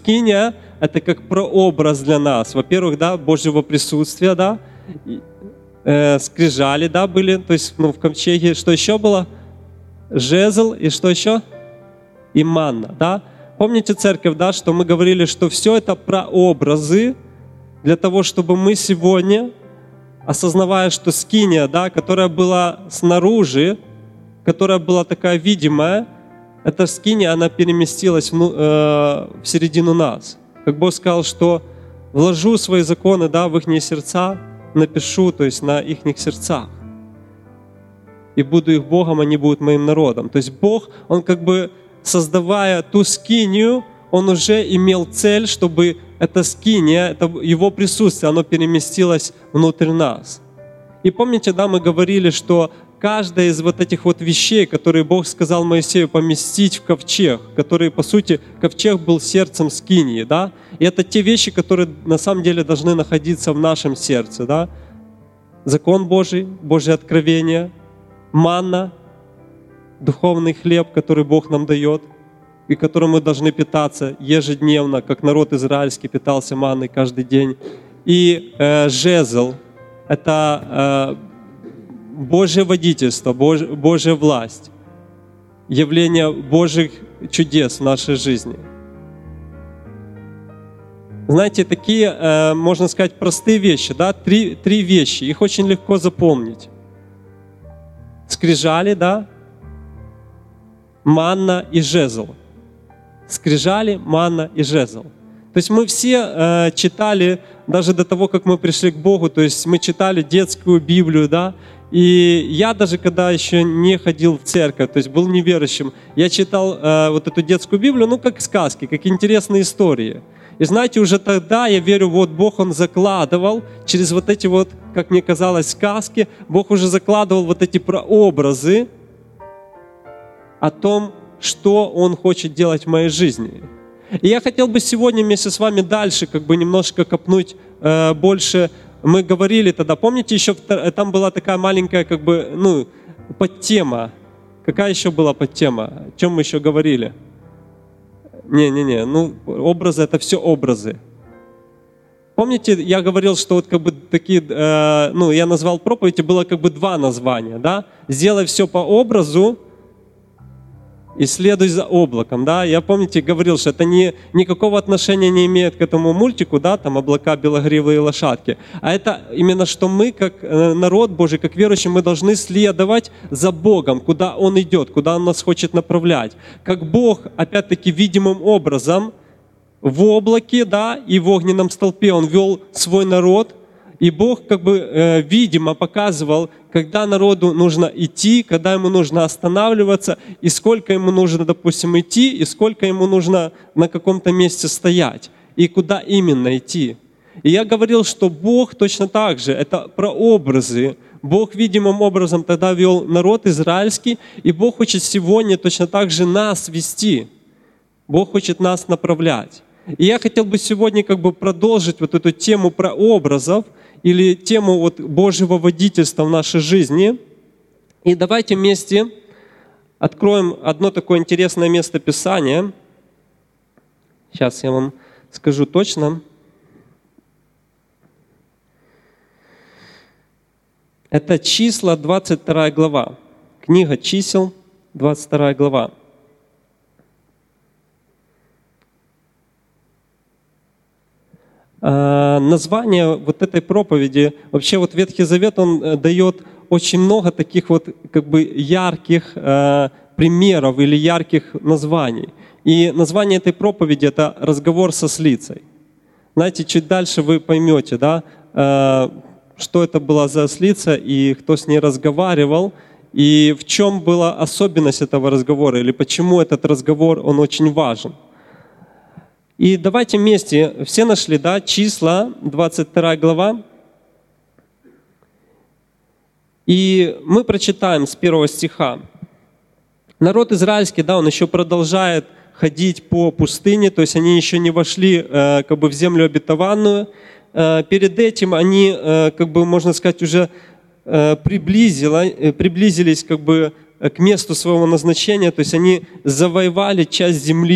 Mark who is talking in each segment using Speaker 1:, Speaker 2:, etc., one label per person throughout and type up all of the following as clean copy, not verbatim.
Speaker 1: скиния — это как прообраз для нас. Во-первых, да, Божьего присутствия, да, скрижали, да, были, то есть в ковчеге. Что еще было? Жезл и что еще? И манна, да. Помните, церковь, да, что мы говорили, что все это прообразы для того, чтобы мы сегодня, осознавая, что скиния, да, которая была снаружи, которая была такая видимая, эта скиния, она переместилась в середину нас. Как Бог сказал, что вложу свои законы, да, в их сердца, напишу, то есть на их сердцах. И буду их Богом, они будут моим народом. То есть Бог, Он как бы, создавая ту скинию, Он уже имел цель, чтобы эта скиния, это Его присутствие, оно переместилось внутрь нас. И помните, да, мы говорили, что каждая из вот этих вот вещей, которые Бог сказал Моисею поместить в ковчег, которые, по сути, ковчег был сердцем скинии, да, и это те вещи, которые на самом деле должны находиться в нашем сердце, да. Закон Божий, Божье откровение, манна, духовный хлеб, который Бог нам дает, и которым мы должны питаться ежедневно, как народ израильский питался манной каждый день. И жезл — это Божье водительство, Божья власть, явление Божьих чудес в нашей жизни. Знаете, такие, можно сказать, простые вещи, да, три вещи, их очень легко запомнить. Скрижали, да, манна и жезл. Скрижали, манна и жезл. То есть мы все читали, даже до того, как мы пришли к Богу, то есть мы читали детскую Библию, да, и я даже когда еще не ходил в церковь, то есть был неверующим, я читал вот эту детскую Библию, ну, как сказки, как интересные истории. И знаете, уже тогда, я верю, вот Бог, Он закладывал через вот эти вот, как мне казалось, сказки, Бог уже закладывал вот эти прообразы о том, что Он хочет делать в моей жизни. И я хотел бы сегодня вместе с вами дальше как бы немножко копнуть больше. Мы говорили тогда, помните, еще там была такая маленькая как бы, ну, подтема. Какая еще была подтема? О чем мы еще говорили? Не-не-не, ну, образы — это все образы. Помните, я говорил, что вот как бы такие, ну, я назвал проповедь, и было как бы два названия, да? «Сделай все по образу» и «Следуй за облаком», да? Я, помните, говорил, что это никакого отношения не имеет к этому мультику, да, там облака, белогривые лошадки, а это именно, что мы, как народ Божий, как верующие, мы должны следовать за Богом, куда Он идет, куда Он нас хочет направлять. Как Бог, опять-таки, видимым образом в облаке, да, и в огненном столпе Он вел свой народ, и Бог как бы видимо показывал, когда народу нужно идти, когда ему нужно останавливаться, и сколько ему нужно, допустим, идти, и сколько ему нужно на каком-то месте стоять, и куда именно идти. И я говорил, что Бог точно так же, это прообразы. Бог видимым образом тогда вел народ израильский, и Бог хочет сегодня точно так же нас вести. Бог хочет нас направлять. И я хотел бы сегодня как бы продолжить вот эту тему прообразов, или тему вот Божьего водительства в нашей жизни. И давайте вместе откроем одно такое интересное место Писания. Сейчас я вам скажу точно. Это Числа, 22 глава. Книга Чисел, 22 глава. Название вот этой проповеди, вообще вот Ветхий Завет, он дает очень много таких вот как бы ярких примеров или ярких названий. И название этой проповеди — это «Разговор со ослицей». Знаете, чуть дальше вы поймете, да, что это была за ослица и кто с ней разговаривал, и в чем была особенность этого разговора, или почему этот разговор, он очень важен. И давайте вместе, все нашли, да, Числа, 22 глава. И мы прочитаем с 1 стиха. Народ израильский, да, он еще продолжает ходить по пустыне, то есть они еще не вошли как бы в землю обетованную. Перед этим они, как бы, можно сказать, уже приблизились как бы к месту своего назначения, то есть они завоевали часть земли,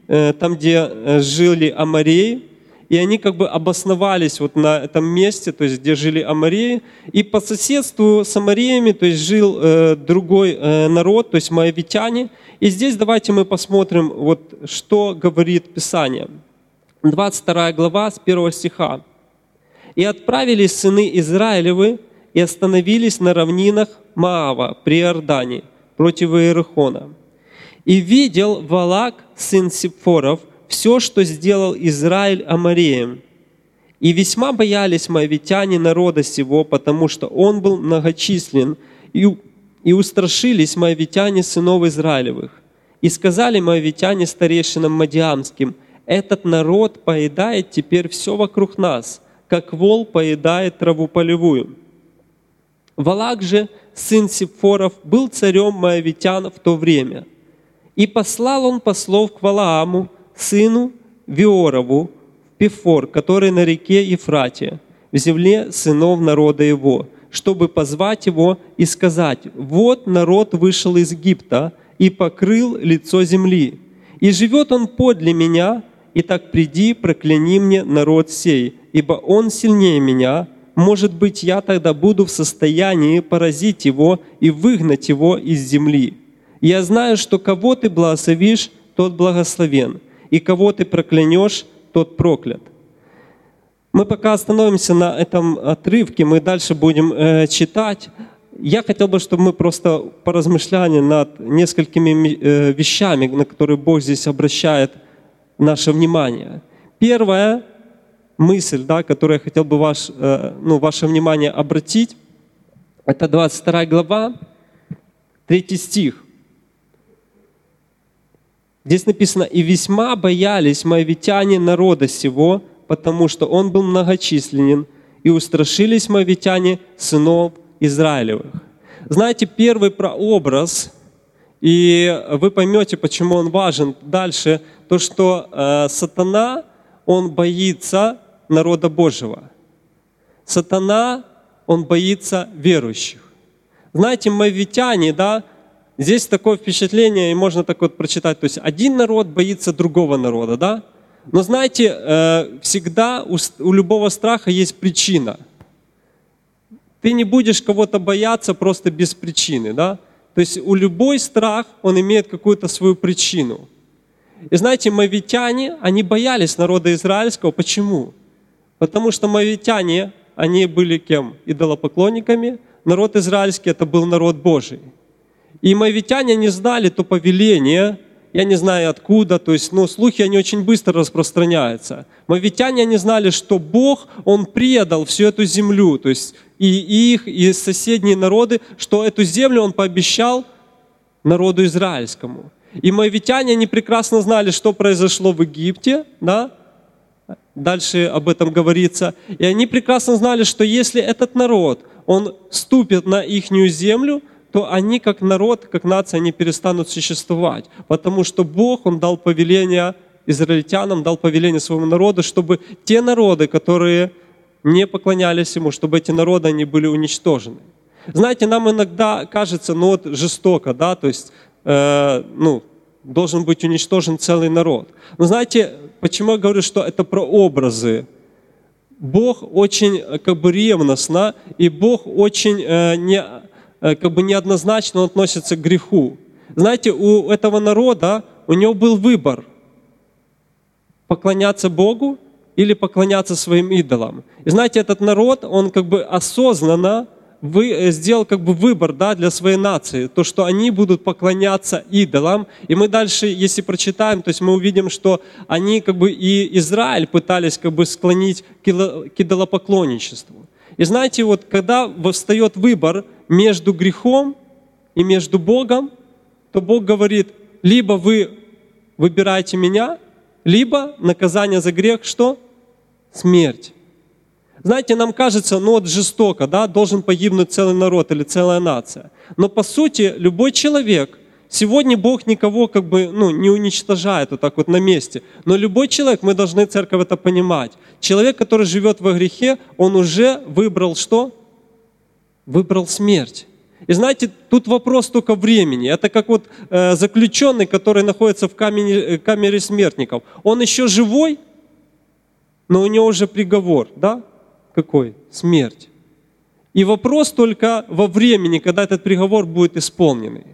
Speaker 1: там, где жили амореи, и они как бы обосновались вот на этом месте, то есть где жили амореи, и по соседству с амореями, то есть жил другой народ, то есть моавитяне. И здесь давайте мы посмотрим, вот что говорит Писание. 22 глава с 1 стиха. «И отправились сыны Израилевы, и остановились на равнинах Моава при Иордане против Иерихона. И видел Валак, сын Сипфоров, все, что сделал Израиль амореям. И весьма боялись моавитяне народа сего, потому что он был многочислен, и устрашились моавитяне сынов Израилевых. И сказали моавитяне старейшинам мадиамским: этот народ поедает теперь все вокруг нас, как вол поедает траву полевую. Валак же, сын Сипфоров, был царем моавитян в то время. И послал он послов к Валааму, сыну Виорову, в Пефор, который на реке Ефрате, в земле сынов народа его, чтобы позвать его и сказать: вот народ вышел из Египта и покрыл лицо земли, и живет он подле меня, и так приди, прокляни мне народ сей, ибо он сильнее меня. Может быть, я тогда буду в состоянии поразить его и выгнать его из земли. Я знаю, что кого ты благословишь, тот благословен, и кого ты проклянешь, тот проклят». Мы пока остановимся на этом отрывке, мы дальше будем читать. Я хотел бы, чтобы мы просто поразмышляли над несколькими вещами, на которые Бог здесь обращает наше внимание. Первая мысль, которую я хотел бы ваше внимание обратить, это 22 глава, 3 стих. Здесь написано: «И весьма боялись моавитяне народа сего, потому что он был многочисленен, и устрашились моавитяне сынов Израилевых». Знаете, первый прообраз, и вы поймете, почему он важен дальше, то, что сатана, он боится народа Божьего. Сатана, он боится верующих. Знаете, моавитяне, здесь такое впечатление, и можно так вот прочитать, то есть один народ боится другого народа, да? Но знаете, всегда у любого страха есть причина. Ты не будешь кого-то бояться просто без причины, да? То есть любой страх, он имеет какую-то свою причину. И знаете, моавитяне, они боялись народа израильского. Почему? Потому что моавитяне, они были кем? Идолопоклонниками. Народ израильский — это был народ Божий. И моавитяне не знали то повеление, я не знаю откуда, то есть, слухи, они очень быстро распространяются. Моавитяне, они знали, что Бог, Он предал всю эту землю, то есть и их, и соседние народы, что эту землю Он пообещал народу израильскому. И моавитяне, они прекрасно знали, что произошло в Египте, дальше об этом говорится. И они прекрасно знали, что если этот народ, он ступит на ихнюю землю, то они как народ, как нация, они перестанут существовать. Потому что Бог, Он дал повеление израильтянам, дал повеление своему народу, чтобы те народы, которые не поклонялись Ему, чтобы эти народы, они были уничтожены. Знаете, нам иногда кажется, жестоко, то есть, должен быть уничтожен целый народ. Но знаете, почему я говорю, что это прообразы? Бог очень ревностно, и Бог очень неоднозначно относится к греху. Знаете, у этого народа, у него был выбор: поклоняться Богу или поклоняться своим идолам. И знаете, этот народ, он осознанно сделал выбор для своей нации, то, что они будут поклоняться идолам. И мы дальше, если прочитаем, то есть мы увидим, что они и Израиль пытались склонить к идолопоклонничеству. И знаете, когда встает выбор между грехом и между Богом, то Бог говорит: либо вы выбираете меня, либо наказание за грех что? Смерть. Знаете, нам кажется, жестоко, должен погибнуть целый народ или целая нация. Но по сути, любой человек, сегодня Бог никого не уничтожает на месте. Но любой человек, мы должны, церковь, это понимать. Человек, который живет во грехе, он уже выбрал что? Выбрал смерть. И знаете, тут вопрос только времени. Это как вот заключенный, который находится в камере смертников. Он еще живой, но у него уже приговор, да? Какой? Смерть. И вопрос только во времени, когда этот приговор будет исполненный.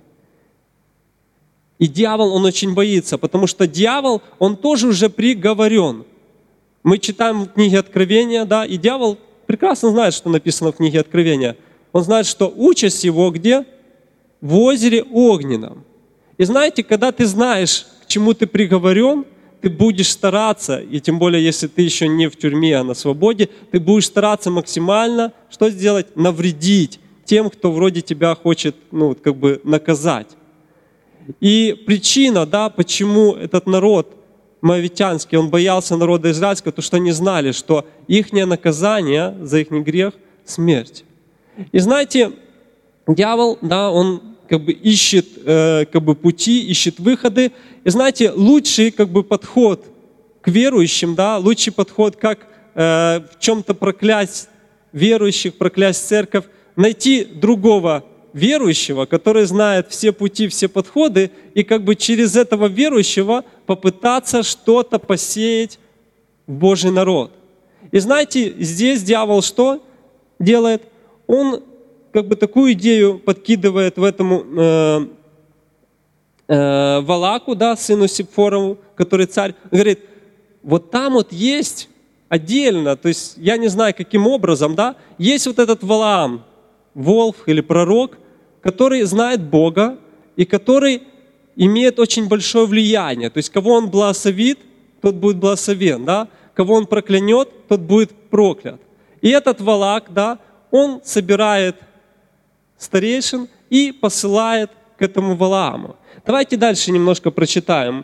Speaker 1: И дьявол, он очень боится, потому что дьявол, он тоже уже приговорен. Мы читаем в книге Откровения, да, и дьявол прекрасно знает, что написано в книге Откровения. Он знает, что участь его где? В озере огненном. И знаете, когда ты знаешь, к чему ты приговорен, ты будешь стараться, и тем более, если ты еще не в тюрьме, а на свободе, ты будешь стараться максимально, что сделать? Навредить тем, кто вроде тебя хочет, наказать. И причина, да, почему этот народ моавитянский, он боялся народа израильского, то что они знали, что их наказание за их грех — смерть. И знаете, дьявол, да, он ищет пути, ищет выходы. И знаете, лучший подход к верующим, да, лучший подход, как в чем-то проклясть верующих, проклясть церковь, найти другого верующего, который знает все пути, все подходы, и через этого верующего попытаться что-то посеять в Божий народ. И знаете, здесь дьявол что делает? Он такую идею подкидывает в этому Валаку, да, сыну Сипфорову, который царь. Он говорит, вот там вот есть отдельно, то есть я не знаю, каким образом, да, есть вот этот Валаам, волк или пророк, который знает Бога и который имеет очень большое влияние. То есть кого он благословит, тот будет благословен, да? Кого он проклянет, тот будет проклят. И этот Валак, да, он собирает старейшин и посылает к этому Валааму. Давайте дальше немножко прочитаем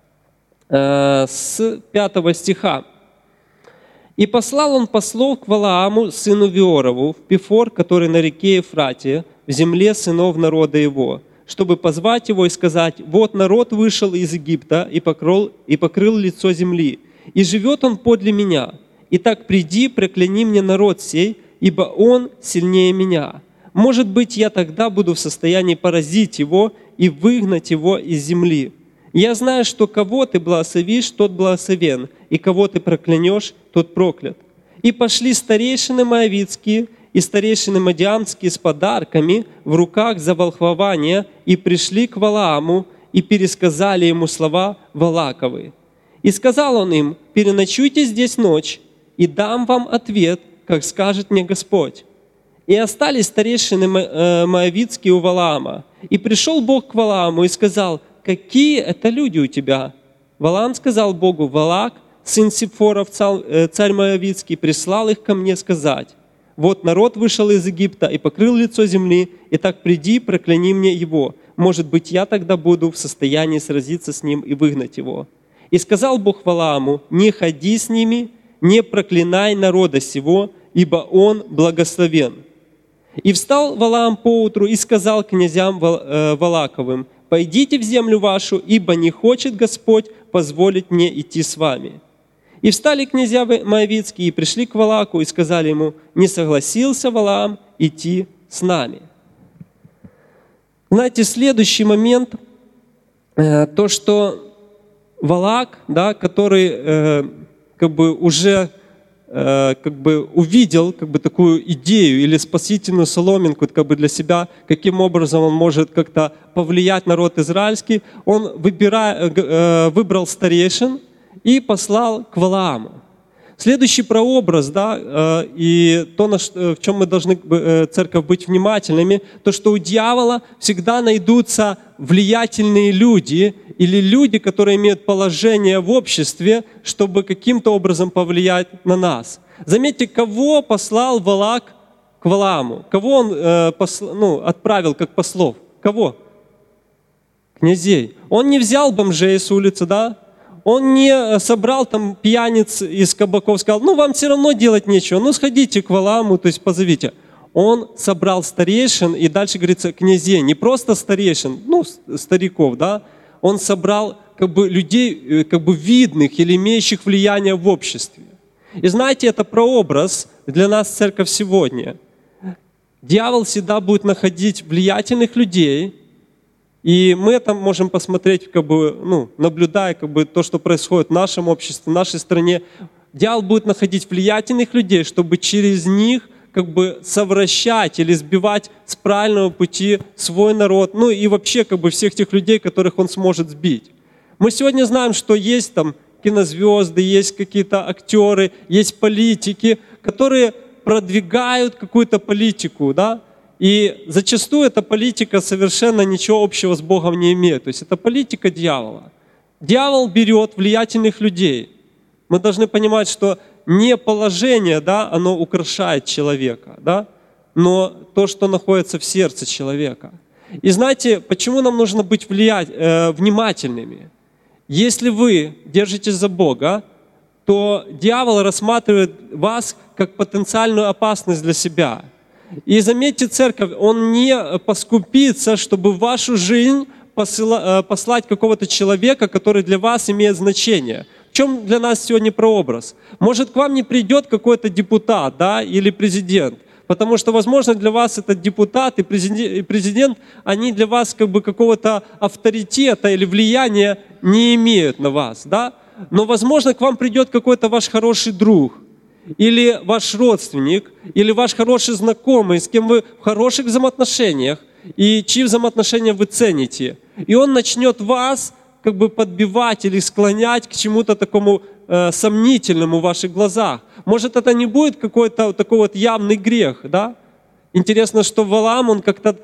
Speaker 1: с 5 стиха. «И послал он послов к Валааму, сыну Виорову, в Пифор, который на реке Ефрате, в земле сынов народа его, чтобы позвать его и сказать, вот народ вышел из Египта и покрыл лицо земли, и живет он подле меня. Итак, приди, прокляни мне народ сей, ибо он сильнее меня. Может быть, я тогда буду в состоянии поразить его и выгнать его из земли. Я знаю, что кого ты благословишь, тот благословен, и кого ты проклянешь, тот проклят. И пошли старейшины моавитские и старейшины мадиамские с подарками в руках за волхвование, и пришли к Валааму, и пересказали ему слова Валаковы. И сказал он им, переночуйте здесь ночь, и дам вам ответ, как скажет мне Господь. И остались старейшины моавитские у Валаама. И пришел Бог к Валааму и сказал, какие это люди у тебя? Валаам сказал Богу, Валак, сын Сипфоров, царь моавитский, прислал их ко мне сказать, вот народ вышел из Египта и покрыл лицо земли, и так приди, прокляни мне его. Может быть, я тогда буду в состоянии сразиться с ним и выгнать его. И сказал Бог Валааму, не ходи с ними, не проклинай народа сего, ибо он благословен. И встал Валаам поутру и сказал князям Валаковым, пойдите в землю вашу, ибо не хочет Господь позволить мне идти с вами. И встали князья моавитские и пришли к Валаку и сказали ему, не согласился Валаам идти с нами. Знаете, следующий момент, то, что Валак, да, который уже увидел такую идею или спасительную соломинку для себя, каким образом он может как-то повлиять на народ израильский, он выбрал старейшин и послал к Валааму. Следующий прообраз, да, и то, в чем мы должны, церковь, быть внимательными, то, что у дьявола всегда найдутся влиятельные люди или люди, которые имеют положение в обществе, чтобы каким-то образом повлиять на нас. Заметьте, кого послал Валак к Валааму? Кого он отправил как послов? Кого? Князей. Он не взял бомжей с улицы, да? Он не собрал там пьяниц из кабаков, сказал, вам все равно делать нечего, сходите к Валааму, то есть позовите. Он собрал старейшин, и дальше говорится князей, не просто старейшин, стариков, да, он собрал людей видных или имеющих влияние в обществе. И знаете, это прообраз для нас, церковь, сегодня. Дьявол всегда будет находить влиятельных людей, и мы там можем посмотреть, наблюдая то, что происходит в нашем обществе, в нашей стране. Дьявол будет находить влиятельных людей, чтобы через них совращать или сбивать с правильного пути свой народ, и вообще всех тех людей, которых он сможет сбить. Мы сегодня знаем, что есть там кинозвезды, есть какие-то актеры, есть политики, которые продвигают какую-то политику, да, и зачастую эта политика совершенно ничего общего с Богом не имеет. То есть это политика дьявола. Дьявол берет влиятельных людей. Мы должны понимать, что не положение, да, оно украшает человека, да, но то, что находится в сердце человека. И знаете, почему нам нужно быть внимательными? Если вы держитесь за Бога, то дьявол рассматривает вас как потенциальную опасность для себя. И заметьте, церковь, он не поскупится, чтобы в вашу жизнь послать какого-то человека, который для вас имеет значение. В чем для нас сегодня прообраз? Может, к вам не придет какой-то депутат, да, или президент, потому что, возможно, для вас этот депутат и президент, они для вас какого-то авторитета или влияния не имеют на вас, да? Но, возможно, к вам придет какой-то ваш хороший друг, или ваш родственник, или ваш хороший знакомый, с кем вы в хороших взаимоотношениях, и чьи взаимоотношения вы цените. И он начнет вас подбивать или склонять к чему-то такому сомнительному в ваших глазах. Может, это не будет какой-то такой явный грех, да? Интересно, что Валаам, он как-то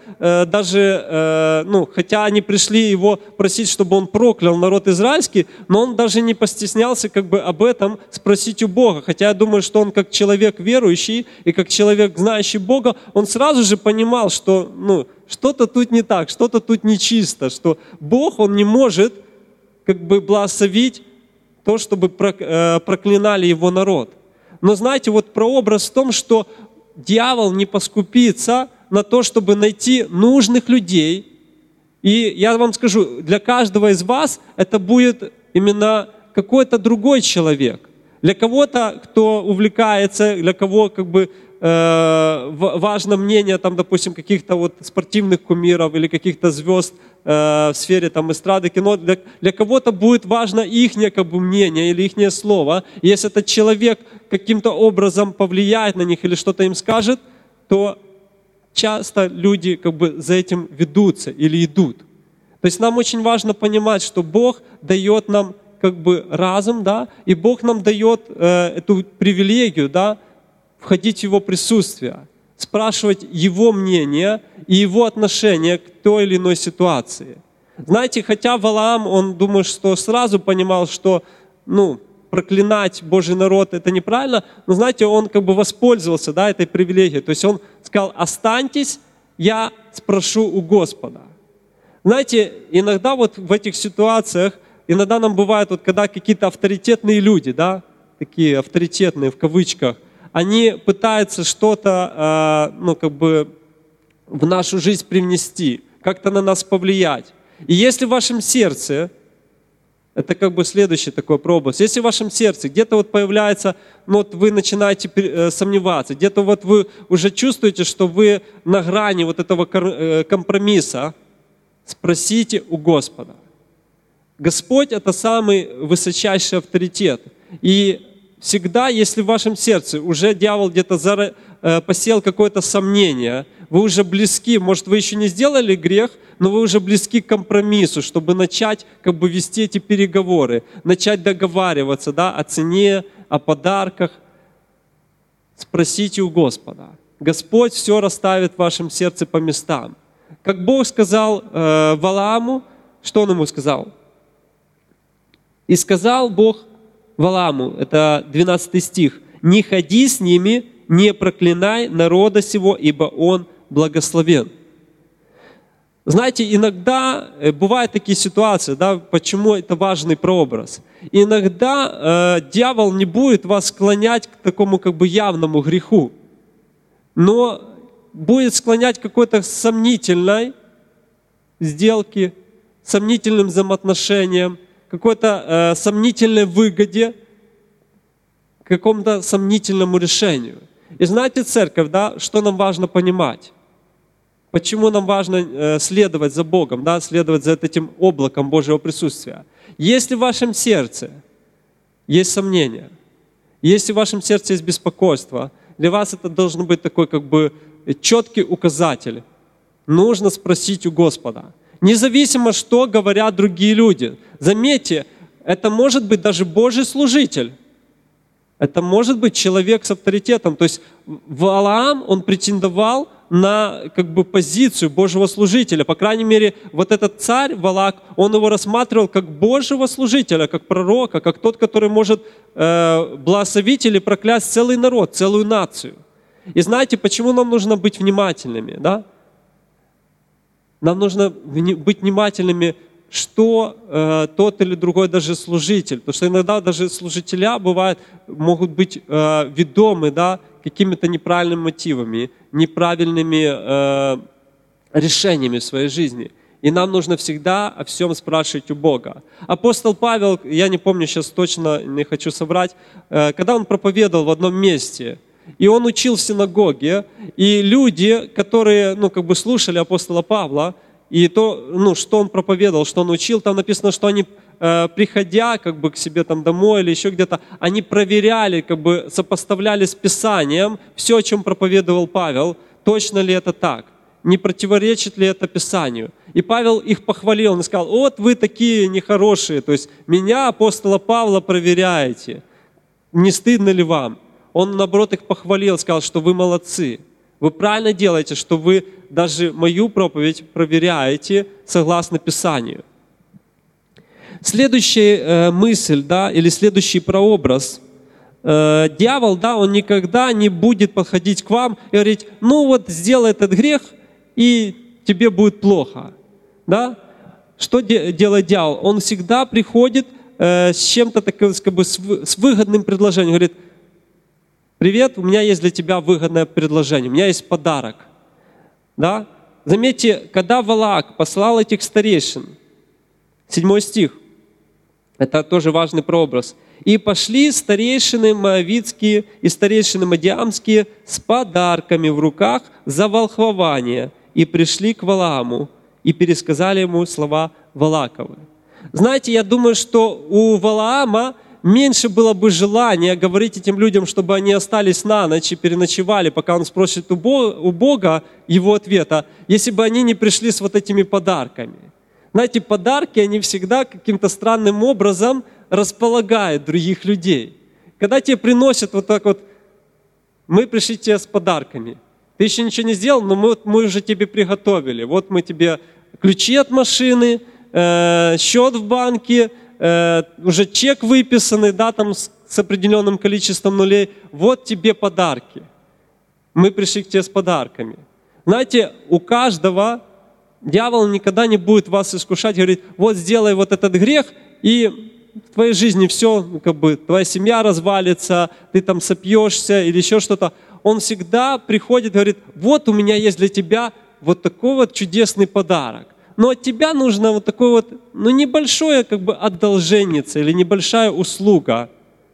Speaker 1: хотя они пришли его просить, чтобы он проклял народ израильский, но он даже не постеснялся об этом спросить у Бога. Хотя я думаю, что он как человек верующий и как человек, знающий Бога, он сразу же понимал, что что-то тут не так, что-то тут нечисто, что Бог, он не может благословить то, чтобы проклинали его народ. Но знаете, прообраз в том, что дьявол не поскупится на то, чтобы найти нужных людей. И я вам скажу, для каждого из вас это будет именно какой-то другой человек. Для кого-то, кто увлекается, для кого важно мнение, допустим, каких-то спортивных кумиров или каких-то звезд в сфере эстрады, кино. Для кого-то будет важно их мнение или их слово. И если этот человек каким-то образом повлияет на них или что-то им скажет, то часто люди за этим ведутся или идут. То есть нам очень важно понимать, что Бог дает нам разум, да, и Бог нам дает эту привилегию, да, входить в Его присутствие, спрашивать Его мнение и Его отношение к той или иной ситуации. Знаете, хотя Валаам, он думает, что сразу понимал, что проклинать Божий народ это неправильно, но знаете, он воспользовался, да, этой привилегией. То есть он сказал: останьтесь, я спрошу у Господа. Знаете, иногда в этих ситуациях, иногда нам бывает, когда какие-то авторитетные люди, да, такие авторитетные в кавычках, они пытаются что-то, в нашу жизнь привнести, как-то на нас повлиять. И если в вашем сердце, это следующий такой прообраз, если в вашем сердце где-то появляется, вы начинаете сомневаться, где-то вы уже чувствуете, что вы на грани этого компромисса, спросите у Господа. Господь — это самый высочайший авторитет. И всегда, если в вашем сердце уже дьявол где-то посеял какое-то сомнение, вы уже близки, может, вы еще не сделали грех, но вы уже близки к компромиссу, чтобы начать вести эти переговоры, начать договариваться, да, о цене, о подарках. Спросите у Господа. Господь все расставит в вашем сердце по местам. Как Бог сказал Валааму, что Он ему сказал? «И сказал Бог Валааму», это 12 стих, «Не ходи с ними, не проклинай народа сего, ибо он благословен». Знаете, иногда бывают такие ситуации, да, почему это важный прообраз. Иногда дьявол не будет вас склонять к такому явному греху, но будет склонять к какой-то сомнительной сделке, сомнительным взаимоотношениям, какой-то сомнительной выгоде, к какому-то сомнительному решению. И знаете, церковь, да, что нам важно понимать? Почему нам важно следовать за Богом, да, следовать за этим облаком Божьего присутствия? Если в вашем сердце есть сомнения, если в вашем сердце есть беспокойство, для вас это должен быть такой как бы четкий указатель. Нужно спросить у Господа. Независимо, что говорят другие люди. Заметьте, это может быть даже Божий служитель. Это может быть человек с авторитетом. То есть Валаам, он претендовал на как бы позицию Божьего служителя. По крайней мере, вот этот царь Валак, он его рассматривал как Божьего служителя, как пророка, как тот, который может благословить или проклясть целый народ, целую нацию. И знаете, почему нам нужно быть внимательными? Да? Нам нужно быть внимательными, что тот или другой даже служитель. Потому что иногда даже служителя бывают, могут быть ведомы, да, какими-то неправильными мотивами, неправильными решениями в своей жизни. И нам нужно всегда о всем спрашивать у Бога. Апостол Павел, я не помню сейчас точно, не хочу соврать, когда он проповедовал в одном месте, и он учил в синагоге, и люди, которые слушали апостола Павла, и то, что он проповедовал, что он учил, там написано, что они, приходя к себе там домой или еще где-то, они проверяли, сопоставляли с Писанием все, о чем проповедовал Павел, точно ли это так, не противоречит ли это Писанию. И Павел их похвалил, он сказал: вот вы такие нехорошие, то есть меня, апостола Павла, проверяете, не стыдно ли вам? Он, наоборот, их похвалил, сказал, что вы молодцы. Вы правильно делаете, что вы даже мою проповедь проверяете согласно Писанию. Следующая мысль, да, или следующий прообраз. Дьявол, да, он никогда не будет подходить к вам и говорить: ну вот сделай этот грех, и тебе будет плохо. Да? Что делает дьявол? Он всегда приходит с чем-то таким, с выгодным предложением. Говорит: привет, у меня есть для тебя выгодное предложение, у меня есть подарок. Да? Заметьте, когда Валаак послал этих старейшин, 7 стих, это тоже важный прообраз. «И пошли старейшины моавитские и старейшины мадиамские с подарками в руках за волхвование, и пришли к Валааму, и пересказали ему слова Валааковы». Знаете, я думаю, что у Валаама меньше было бы желания говорить этим людям, чтобы они остались на ночь и переночевали, пока он спросит у Бога его ответа, если бы они не пришли с вот этими подарками. Знаете, подарки, они всегда каким-то странным образом располагают других людей. Когда тебе приносят вот так вот: мы пришли тебе с подарками, ты еще ничего не сделал, но мы уже тебе приготовили. Вот мы тебе ключи от машины, счет в банке, уже чек выписанный, да, там с определенным количеством нулей. Вот тебе подарки. Мы пришли к тебе с подарками. Знаете, у каждого дьявол никогда не будет вас искушать, говорит: вот сделай вот этот грех, и в твоей жизни все, твоя семья развалится, ты там сопьешься или еще что-то. Он всегда приходит и говорит: вот у меня есть для тебя вот такой вот чудесный подарок. Но от тебя нужно вот такое вот, небольшое одолженница или небольшая услуга.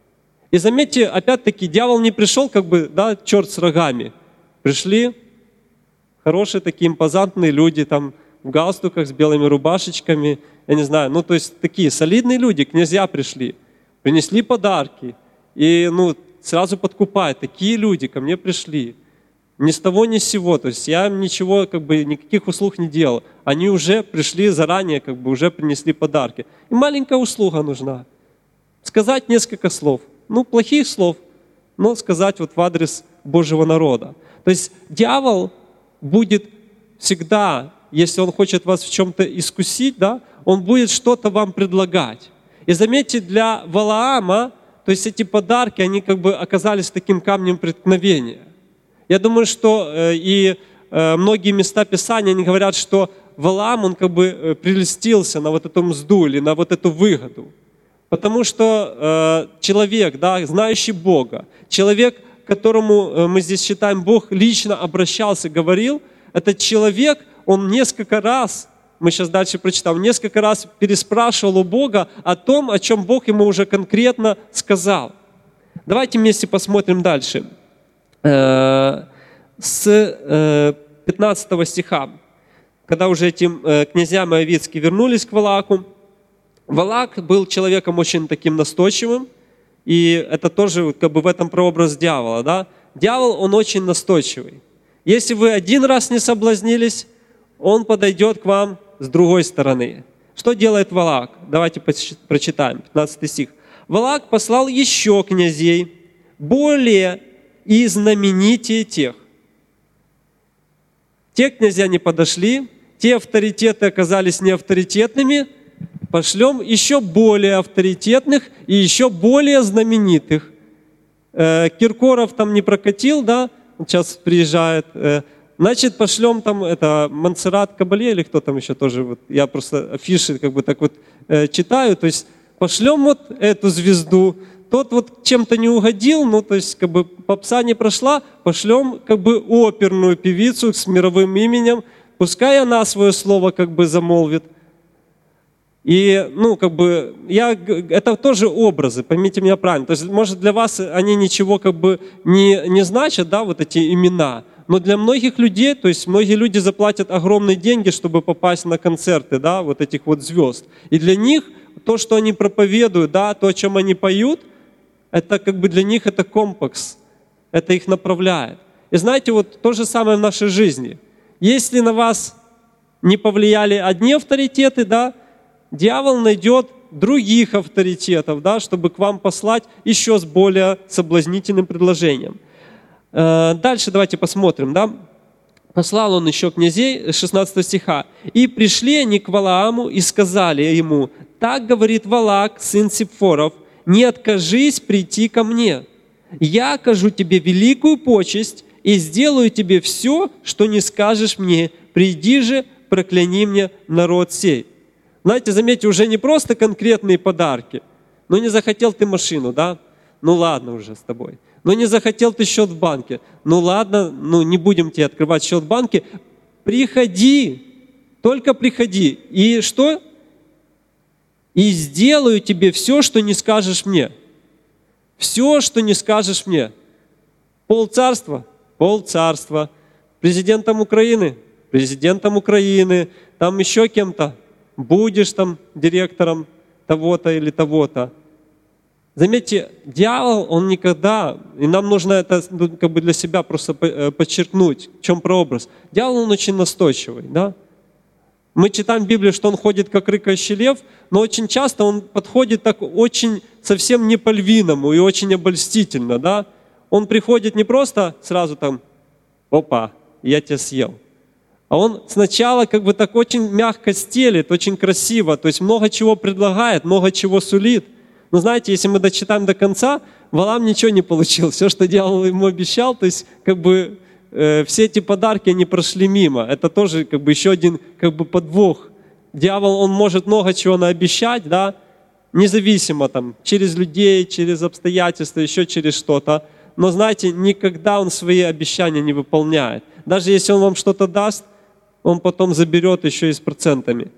Speaker 1: И заметьте, опять-таки, дьявол не пришел черт с рогами. Пришли хорошие такие импозантные люди, там, в галстуках с белыми рубашечками, я не знаю, то есть такие солидные люди, князья пришли, принесли подарки, и, сразу подкупают, такие люди ко мне пришли, ни с того ни с сего, то есть я им ничего, никаких услуг не делал, они уже пришли заранее, уже принесли подарки. И маленькая услуга нужна, сказать несколько слов, плохих слов, но сказать вот в адрес Божьего народа. То есть дьявол будет всегда, если он хочет вас в чем-то искусить, да, он будет что-то вам предлагать. И заметьте, для Валаама, то есть эти подарки, они оказались таким камнем преткновения. Я думаю, что и многие места Писания, они говорят, что Валаам, он прелестился на вот эту мзду или на вот эту выгоду. Потому что человек, да, знающий Бога, человек, которому мы здесь считаем, Бог лично обращался, говорил, этот человек, он несколько раз, мы сейчас дальше прочитаем, несколько раз переспрашивал у Бога о том, о чем Бог ему уже конкретно сказал. Давайте вместе посмотрим дальше. с 15 стиха, когда уже эти князья моавитские вернулись к Валааку. Валаак был человеком очень таким настойчивым, и это тоже как бы в этом прообраз дьявола. Да? Дьявол, он очень настойчивый. Если вы один раз не соблазнились, он подойдет к вам с другой стороны. Что делает Валаак? Давайте прочитаем, 15 стих. Валаак послал еще князей, более и знаменитее тех. Те князья не подошли, те авторитеты оказались неавторитетными, пошлем еще более авторитетных и еще более знаменитых. Киркоров там не прокатил, да, сейчас приезжает. Значит, пошлем там Монсеррат Кабалье или кто там еще тоже. Вот, я просто афиши как бы так вот читаю. То есть пошлем вот эту звезду. Тот вот чем-то не угодил, ну то есть как бы попса не прошла, пошлем как бы оперную певицу с мировым именем. Пускай она свое слово как бы замолвит. И, ну, как бы, это тоже образы, поймите меня правильно. То есть, может, для вас они ничего как бы не значат, да, вот эти имена. Но для многих людей, то есть, многие люди заплатят огромные деньги, чтобы попасть на концерты, да, вот этих вот звезд. И для них то, что они проповедуют, да, то, о чем они поют, это как бы для них это компас, это их направляет. И знаете, вот то же самое в нашей жизни. Если на вас не повлияли одни авторитеты, да, дьявол найдет других авторитетов, да, чтобы к вам послать еще с более соблазнительным предложением. Дальше давайте посмотрим. Да. Послал он еще князей, 16 стиха. «И пришли они к Валааму и сказали ему, так говорит Валаак, сын Сипфоров, не откажись прийти ко мне. Я окажу тебе великую почесть и сделаю тебе все, что не скажешь мне. Приди же, прокляни мне народ сей». Знаете, заметьте, уже не просто конкретные подарки. Ну, не захотел ты машину, да? Ну, ладно уже с тобой. Ну, не захотел ты счет в банке. Ну, ладно, ну, не будем тебе открывать счет в банке. Приходи, только приходи. И что? И сделаю тебе все, что не скажешь мне. Все, что не скажешь мне. Полцарства? Полцарства. Президентом Украины? Президентом Украины. Там еще кем-то? Будешь там директором того-то или того-то. Заметьте, дьявол, он никогда, и нам нужно это как бы для себя просто подчеркнуть, в чем прообраз. Дьявол, он очень настойчивый, да? Мы читаем в Библии, что он ходит как рыкающий лев, но очень часто он подходит так очень совсем не по-львиному и очень обольстительно, да? Он приходит не просто сразу там, опа, я тебя съел. А он сначала как бы так очень мягко стелит, очень красиво, то есть много чего предлагает, много чего сулит. Но знаете, если мы дочитаем до конца, Валаам ничего не получил. Все, что дьявол ему обещал, то есть как бы все эти подарки, они прошли мимо. Это тоже как бы еще один как бы подвох. Дьявол, он может много чего наобещать, да, независимо там, через людей, через обстоятельства, еще через что-то. Но знаете, никогда он свои обещания не выполняет. Даже если он вам что-то даст, он потом заберет еще и с процентами.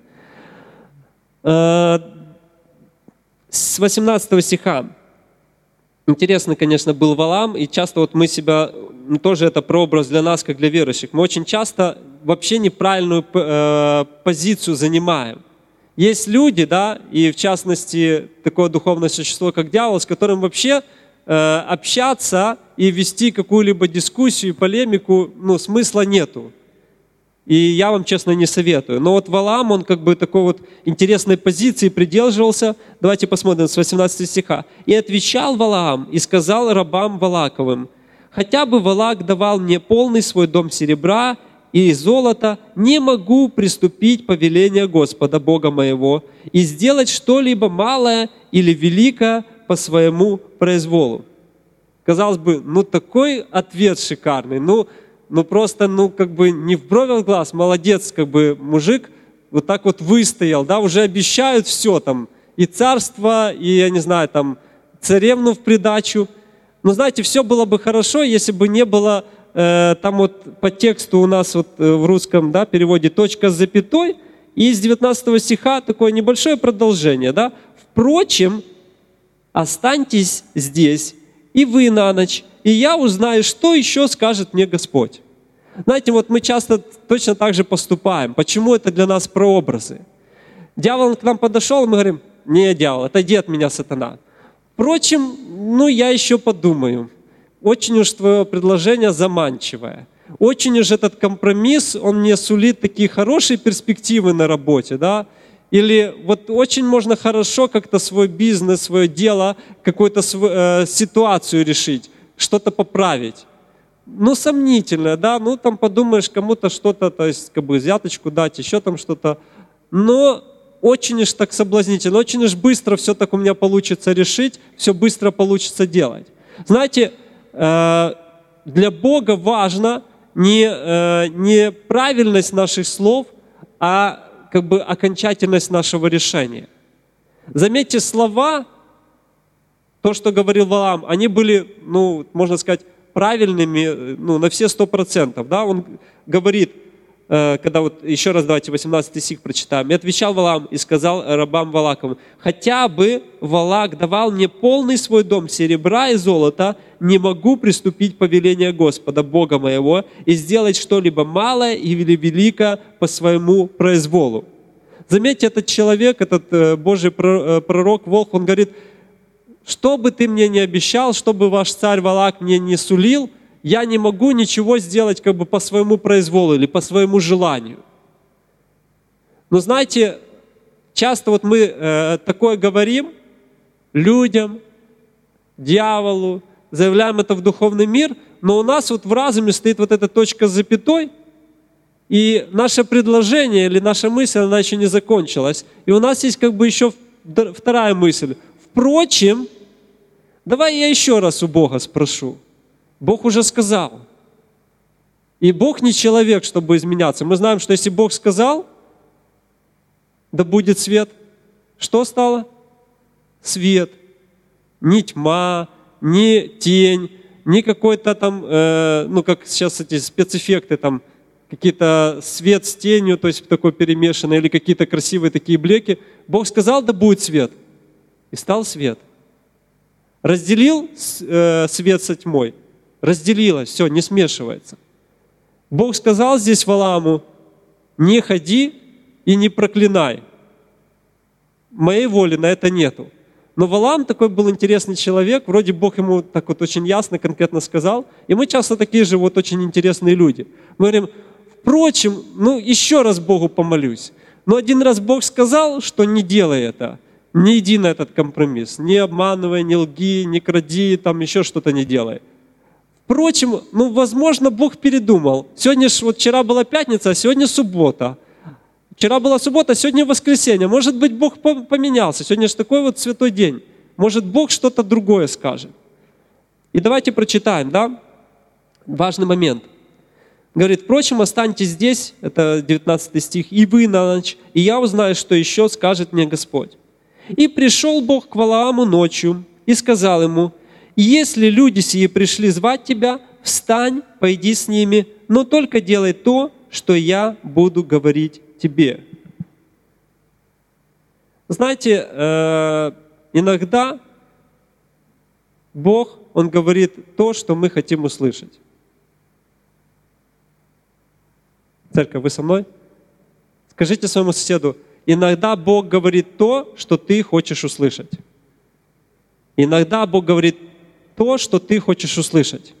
Speaker 1: С 18 стиха. Интересно, конечно, был Валаам, и часто вот мы себя, тоже это прообраз для нас, как для верующих, мы очень часто вообще неправильную позицию занимаем. Есть люди, да, и в частности такое духовное существо, как дьявол, с которым вообще общаться и вести какую-либо дискуссию, полемику, ну, смысла нету. И я вам, честно, не советую. Но вот Валаам, он как бы такой вот интересной позиции придерживался. Давайте посмотрим с 18 стиха. «И отвечал Валаам и сказал рабам Валааковым, хотя бы Валаак давал мне полный свой дом серебра и золота, не могу приступить повеление Господа, Бога моего, и сделать что-либо малое или великое по своему произволу». Казалось бы, ну такой ответ шикарный, ну просто, как бы не в бровь, а в глаз, молодец, как бы мужик вот так вот выстоял, да, уже обещают все там, и царство, и, я не знаю, там, царевну в придачу. Но знаете, все было бы хорошо, если бы не было, там вот по тексту у нас вот в русском, да, переводе точка с запятой, и из 19 стиха такое небольшое продолжение, да. «Впрочем, останьтесь здесь и вы на ночь, и я узнаю, что еще скажет мне Господь». Знаете, вот мы часто точно так же поступаем. Почему это для нас прообразы? Дьявол к нам подошел, и мы говорим: «Не, дьявол, отойди от меня, сатана. Впрочем, я еще подумаю. Очень уж твое предложение заманчивое. Очень уж этот компромисс, он мне сулит такие хорошие перспективы на работе, да? Или вот очень можно хорошо как-то свой бизнес, свое дело, какую-то ситуацию решить, что-то поправить. Сомнительно, да? Там подумаешь, кому-то что-то, то есть взяточку дать, еще там что-то. Но очень уж так соблазнительно, очень уж быстро все так у меня получится решить, все быстро получится делать». Знаете, для Бога важно не правильность наших слов, а окончательность нашего решения. Заметьте, слова, то, что говорил Валаам, они были, можно сказать, правильными на все 100%. Да? Он говорит, когда еще раз давайте 18 стих прочитаем. «И отвечал Валаам и сказал рабам Валаковым: хотя бы Валак давал мне полный свой дом серебра и золота, не могу приступить повеление Господа, Бога моего, и сделать что-либо малое или великое по своему произволу». Заметьте, этот человек, этот Божий пророк Волх, он говорит: что бы ты мне ни обещал, что бы ваш царь Валак мне не сулил, я не могу ничего сделать по своему произволу или по своему желанию. Но знаете, часто мы такое говорим людям, дьяволу, заявляем это в духовный мир, но у нас в разуме стоит эта точка с запятой, и наше предложение или наша мысль, она еще не закончилась. И у нас есть еще вторая мысль. Впрочем, давай я еще раз у Бога спрошу. Бог уже сказал. И Бог не человек, чтобы изменяться. Мы знаем, что если Бог сказал, да будет свет, что стало? Свет. Не тьма, не тень, не какой-то там, как сейчас эти спецэффекты, там, какие-то свет с тенью, то есть такой перемешанный, или какие-то красивые такие блеки. Бог сказал, да будет свет. И стал свет. Разделил свет со тьмой. Разделилось, все, не смешивается. Бог сказал здесь Валааму: не ходи и не проклинай. Моей воли на это нету. Но Валаам такой был интересный человек, вроде Бог ему так очень ясно, конкретно сказал. И мы часто такие же очень интересные люди. Мы говорим: впрочем, еще раз Богу помолюсь. Но один раз Бог сказал, что не делай это. Не иди на этот компромисс. Не обманывай, не лги, не кради, там еще что-то не делай. Впрочем, возможно, Бог передумал. Вчера была пятница, а сегодня суббота. Вчера была суббота, а сегодня воскресенье. Может быть, Бог поменялся. Сегодня же такой святой день. Может, Бог что-то другое скажет. И давайте прочитаем, да? Важный момент. Говорит: впрочем, останьтесь здесь, это 19 стих, и вы на ночь, и я узнаю, что еще скажет мне Господь. И пришел Бог к Валааму ночью и сказал ему: если люди сии пришли звать тебя, встань, пойди с ними, но только делай то, что я буду говорить тебе. Знаете, иногда Бог, Он говорит то, что мы хотим услышать. Церковь, вы со мной? Скажите своему соседу: иногда Бог говорит то, что ты хочешь услышать. Иногда Бог говорит то, что ты хочешь услышать.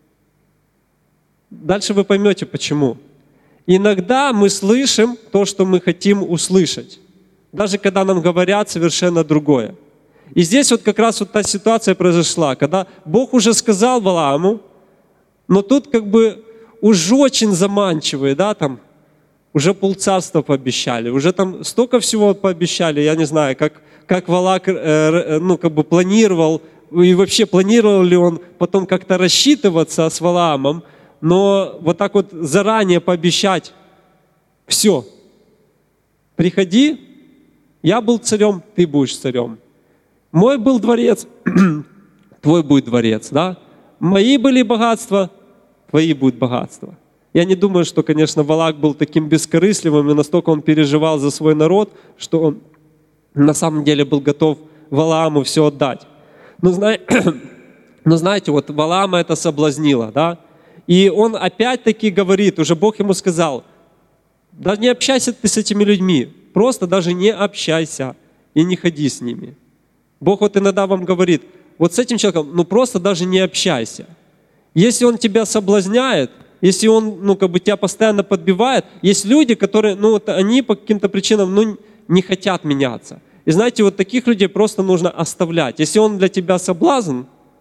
Speaker 1: Дальше вы поймете, почему. Иногда мы слышим то, что мы хотим услышать, даже когда нам говорят совершенно другое. И здесь как раз та ситуация произошла, когда Бог уже сказал Валааму, но тут уже очень заманчивые, да, там, уже полцарства пообещали, уже там столько всего пообещали, я не знаю, как Валак планировал, и вообще планировал ли он потом как-то рассчитываться с Валаамом, но так заранее пообещать: все, приходи, я был царем, ты будешь царем. Мой был дворец, твой будет дворец, да? Мои были богатства, твои будут богатства. Я не думаю, что, конечно, Валак был таким бескорыстливым, и настолько он переживал за свой народ, что он на самом деле был готов Валааму все отдать. Но Но знаете, вот Валаама это соблазнило, да? И он опять-таки говорит, уже Бог ему сказал, да не общайся ты с этими людьми, просто даже не общайся и не ходи с ними. Бог вот иногда вам говорит, вот с этим человеком, ну просто даже не общайся. Если он тебя соблазняет, если он, тебя постоянно подбивает, есть люди, которые, они по каким-то причинам, не хотят меняться. И знаете, вот таких людей просто нужно оставлять. Если он для тебя соблазн,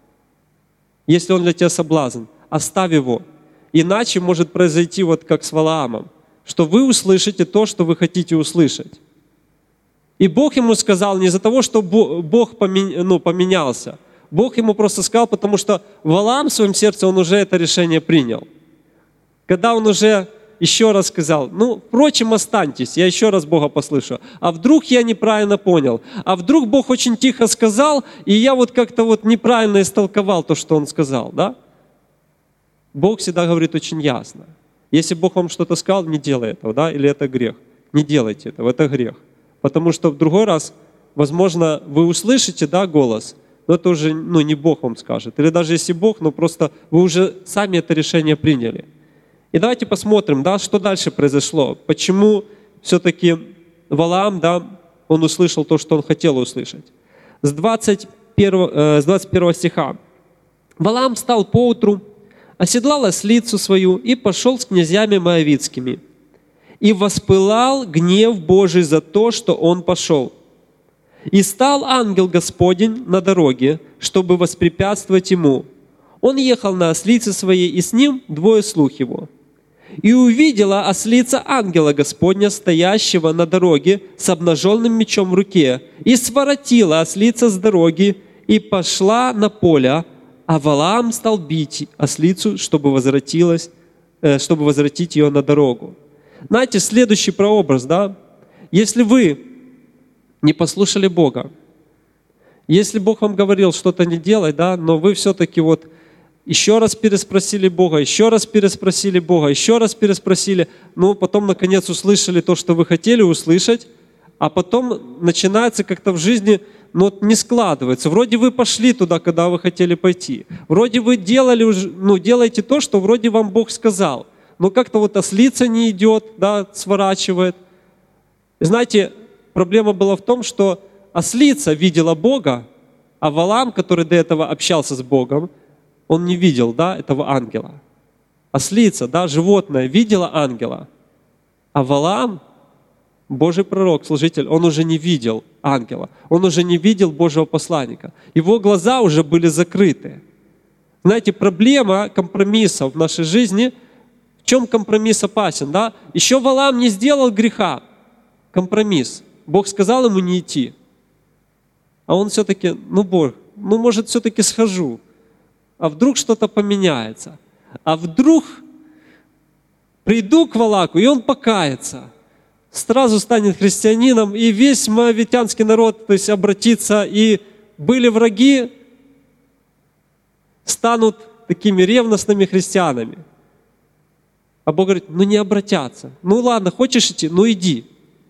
Speaker 1: оставь его. Иначе может произойти вот как с Валаамом, что вы услышите то, что вы хотите услышать. И Бог ему сказал не из-за того, что Бог поменялся. Бог ему просто сказал, потому что Валаам в своем сердце, он уже это решение принял. Когда он уже еще раз сказал, впрочем, останьтесь, я еще раз Бога послышу. А вдруг я неправильно понял? А вдруг Бог очень тихо сказал, и я вот как-то вот неправильно истолковал то, что Он сказал, да? Бог всегда говорит очень ясно. Если Бог вам что-то сказал, не делай этого, да? Или это грех? Не делайте этого, это грех. Потому что в другой раз, возможно, вы услышите, да, голос, но это уже, не Бог вам скажет. Или даже если Бог, просто вы уже сами это решение приняли. И давайте посмотрим, да, что дальше произошло. Почему все-таки Валаам, да, он услышал то, что он хотел услышать. С 21 стиха. «Валаам встал поутру, оседлал ослицу свою и пошел с князьями моавитскими. И воспылал гнев Божий за то, что он пошел. И стал ангел Господень на дороге, чтобы воспрепятствовать ему. Он ехал на ослице своей, и с ним 2 слуг его. И увидела ослица ангела Господня, стоящего на дороге с обнаженным мечом в руке, и своротила ослица с дороги, и пошла на поле, а Валаам стал бить ослицу, чтобы возвратить ее на дорогу». Знаете, следующий прообраз, да? Если вы не послушали Бога, если Бог вам говорил что-то не делать, да, но вы все-таки еще раз переспросили Бога, еще раз переспросили Бога, еще раз переспросили, потом наконец услышали то, что вы хотели услышать, а потом начинается как-то в жизни, не складывается. Вроде вы пошли туда, куда вы хотели пойти. Вроде вы делаете то, что вроде вам Бог сказал. Но как-то ослица не идет, да, сворачивает. И знаете, проблема была в том, что ослица видела Бога, а Валаам, который до этого общался с Богом, он не видел, да, этого ангела. Ослица, да, животное, видела ангела. А Валаам, Божий пророк, служитель, он уже не видел ангела. Он уже не видел Божьего посланника. Его глаза уже были закрыты. Знаете, проблема компромисса в нашей жизни, в чем компромисс опасен, да? Еще Валаам не сделал греха. Компромисс. Бог сказал ему не идти. А он все-таки, Бог, может, все-таки схожу. А вдруг что-то поменяется? А вдруг приду к Валаку, и он покается. Сразу станет христианином, и весь моавитянский народ, то есть обратится, и были враги, станут такими ревностными христианами. А Бог говорит, не обратятся. Ладно, хочешь идти? Иди.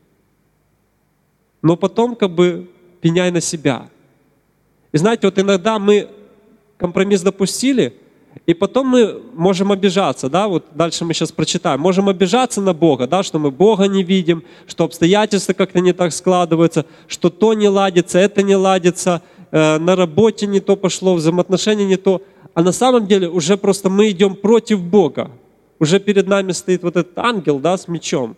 Speaker 1: Но потом пеняй на себя. И знаете, иногда мы компромисс допустили, и потом мы можем обижаться, да, дальше мы сейчас прочитаем, можем обижаться на Бога, да, что мы Бога не видим, что обстоятельства как-то не так складываются, что то не ладится, это не ладится, на работе не то пошло, взаимоотношения не то. А на самом деле уже просто мы идем против Бога. Уже перед нами стоит этот ангел, да, с мечом.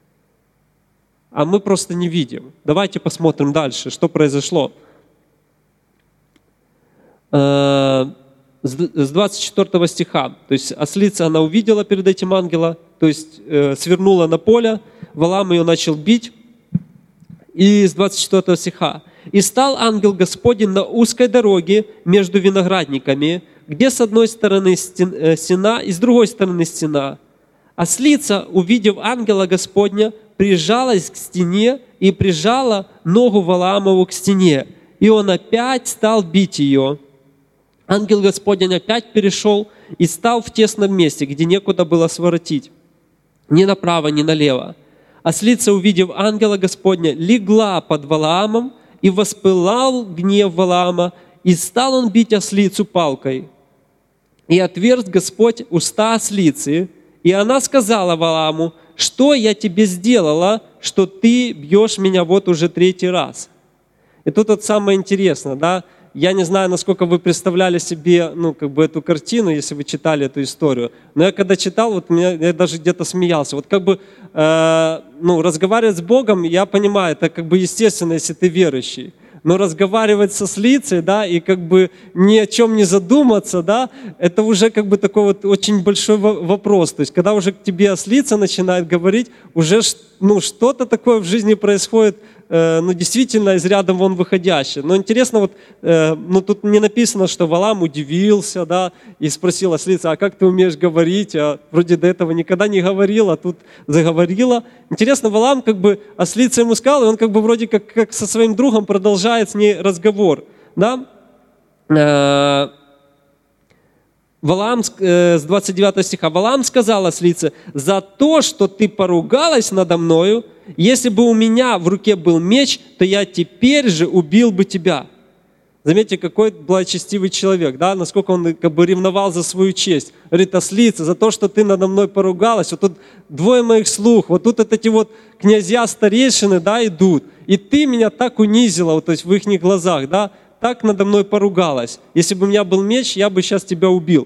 Speaker 1: А мы просто не видим. Давайте посмотрим дальше, что произошло. С 24 стиха. То есть ослица, она увидела перед этим ангела, то есть свернула на поле, Валаам ее начал бить. И с 24 стиха. «И стал ангел Господень на узкой дороге между виноградниками, где с одной стороны стена и с другой стороны стена. Ослица, увидев ангела Господня, прижалась к стене и прижала ногу Валаамову к стене. И он опять стал бить ее. Ангел Господень опять перешел и стал в тесном месте, где некуда было своротить, ни направо, ни налево. Ослица, увидев ангела Господня, легла под Валаамом, и воспылал гнев Валаама, И стал он бить ослицу палкой. И отверз Господь уста ослицы, и она сказала Валааму: что я тебе сделала, что ты бьешь меня вот уже 3-й раз? И тут вот самое интересное, да, я не знаю, насколько вы представляли себе, эту картину, если вы читали эту историю, но я когда читал, я даже где-то смеялся. Разговаривать с Богом, я понимаю, это естественно, если ты верующий. Но разговаривать со ослицей, да, и ни о чем не задуматься, да, это уже такой вот очень большой вопрос. То есть, когда уже к тебе ослица начинает говорить, уже что-то такое в жизни происходит, действительно из ряда вон выходящее. Но интересно, тут не написано, что Валаам удивился, да, и спросил ослица: а как ты умеешь говорить? А вроде до этого никогда не говорил, а тут заговорила. Интересно, Валаам ослица ему сказал, и он вроде как со своим другом продолжает с ней разговор, да. Валаам, с 29 стиха, Валаам сказал ослице: за то, что ты поругалась надо мною, если бы у меня в руке был меч, то я теперь же убил бы тебя. Заметьте, какой благочестивый человек, да, насколько он ревновал за свою честь. Говорит: ослица, за то, что ты надо мной поругалась, вот тут 2 моих слуг, вот тут эти князья старейшины, да, идут, и ты меня так унизила, то есть в их глазах, да, так надо мной поругалась. Если бы у меня был меч, я бы сейчас тебя убил.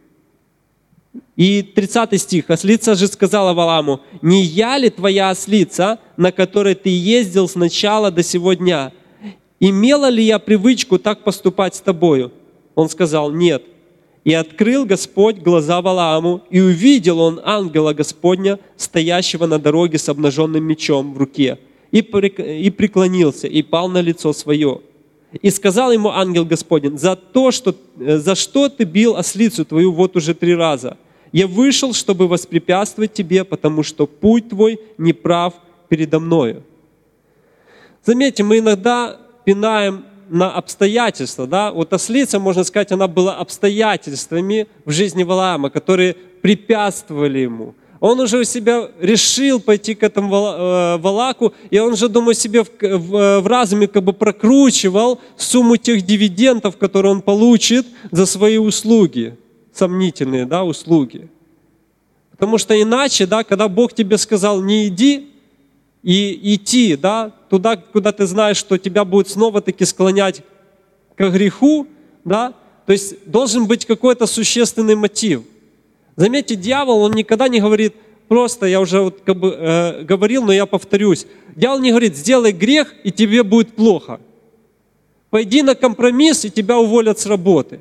Speaker 1: И 30 стих. Ослица же сказала Валааму: не я ли твоя ослица, на которой ты ездил с начала до сего дня? Имела ли я привычку так поступать с тобою? Он сказал: нет. И открыл Господь глаза Валааму, и увидел он ангела Господня, стоящего на дороге с обнаженным мечом в руке, и преклонился, и пал на лицо свое. И сказал ему ангел Господень: за что ты бил ослицу твою вот уже 3 раза? Я вышел, чтобы воспрепятствовать тебе, потому что путь твой неправ передо мною. Заметьте, мы иногда пинаем на обстоятельства, да? Вот ослица, можно сказать, она была обстоятельствами в жизни Валаама, которые препятствовали ему. Он уже у себя решил пойти к этому Валаку, и он же, думаю, себе в разуме прокручивал сумму тех дивидендов, которые он получит за свои услуги, сомнительные, да, услуги. Потому что иначе, да, когда Бог тебе сказал: не иди, и идти, да, туда, куда ты знаешь, что тебя будет снова-таки склонять к греху, да, то есть должен быть какой-то существенный мотив. Заметьте, дьявол, он никогда не говорит, просто, я уже говорил, но я повторюсь, дьявол не говорит: сделай грех, и тебе будет плохо. Пойди на компромисс, и тебя уволят с работы.